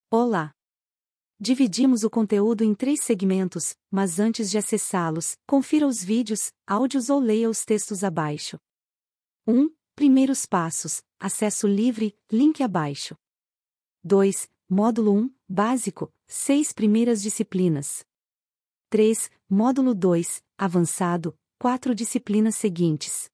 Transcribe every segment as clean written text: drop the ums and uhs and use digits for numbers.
Olá! Dividimos o conteúdo em 3 segmentos, mas antes de acessá-los, confira os vídeos, áudios ou leia os textos abaixo. 1. Primeiros passos, acesso livre, link abaixo. 2. Módulo 1, básico, 6 primeiras disciplinas. 3. Módulo 2, avançado, 4 disciplinas seguintes.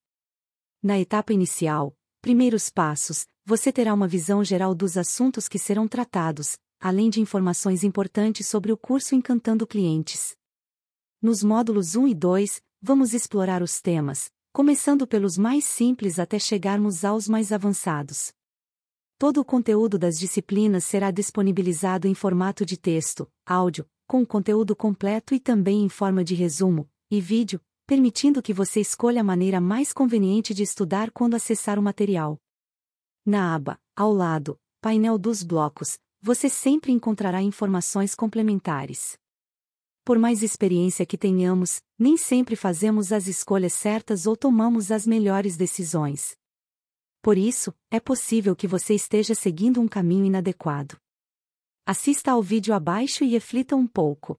Na etapa inicial, primeiros passos, você terá uma visão geral dos assuntos que serão tratados, além de informações importantes sobre o curso Encantando Clientes. Nos módulos 1 e 2, vamos explorar os temas, começando pelos mais simples até chegarmos aos mais avançados. Todo o conteúdo das disciplinas será disponibilizado em formato de texto, áudio, com o conteúdo completo e também em forma de resumo, e vídeo, permitindo que você escolha a maneira mais conveniente de estudar quando acessar o material. Na aba, ao lado, painel dos blocos, você sempre encontrará informações complementares. Por mais experiência que tenhamos, nem sempre fazemos as escolhas certas ou tomamos as melhores decisões. Por isso, é possível que você esteja seguindo um caminho inadequado. Assista ao vídeo abaixo e reflita um pouco.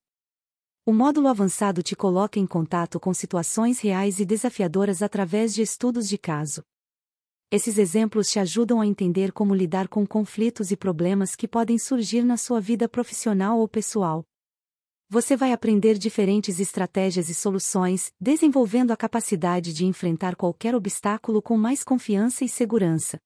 O módulo avançado te coloca em contato com situações reais e desafiadoras através de estudos de caso. Esses exemplos te ajudam a entender como lidar com conflitos e problemas que podem surgir na sua vida profissional ou pessoal. Você vai aprender diferentes estratégias e soluções, desenvolvendo a capacidade de enfrentar qualquer obstáculo com mais confiança e segurança.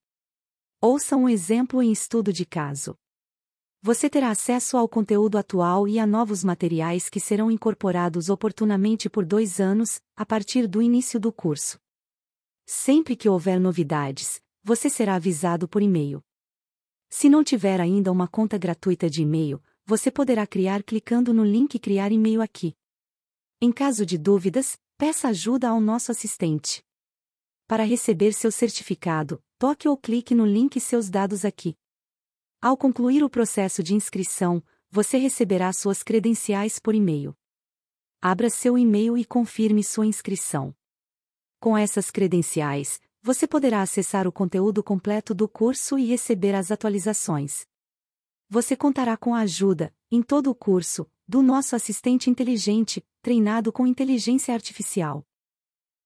Ouça um exemplo em estudo de caso. Você terá acesso ao conteúdo atual e a novos materiais que serão incorporados oportunamente por 2 anos, a partir do início do curso. Sempre que houver novidades, você será avisado por e-mail. Se não tiver ainda uma conta gratuita de e-mail, você poderá criar clicando no link Criar e-mail aqui. Em caso de dúvidas, peça ajuda ao nosso assistente. Para receber seu certificado, toque ou clique no link Seus dados aqui. Ao concluir o processo de inscrição, você receberá suas credenciais por e-mail. Abra seu e-mail e confirme sua inscrição. Com essas credenciais, você poderá acessar o conteúdo completo do curso e receber as atualizações. Você contará com a ajuda, em todo o curso, do nosso assistente inteligente, treinado com inteligência artificial.